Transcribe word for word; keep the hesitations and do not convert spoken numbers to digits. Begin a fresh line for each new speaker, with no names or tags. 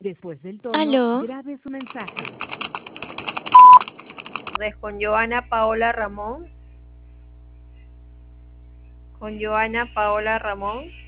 Después del tono,
Aló,
grabe su mensaje.
Con Joana Paola Ramón. Con Joana Paola Ramón.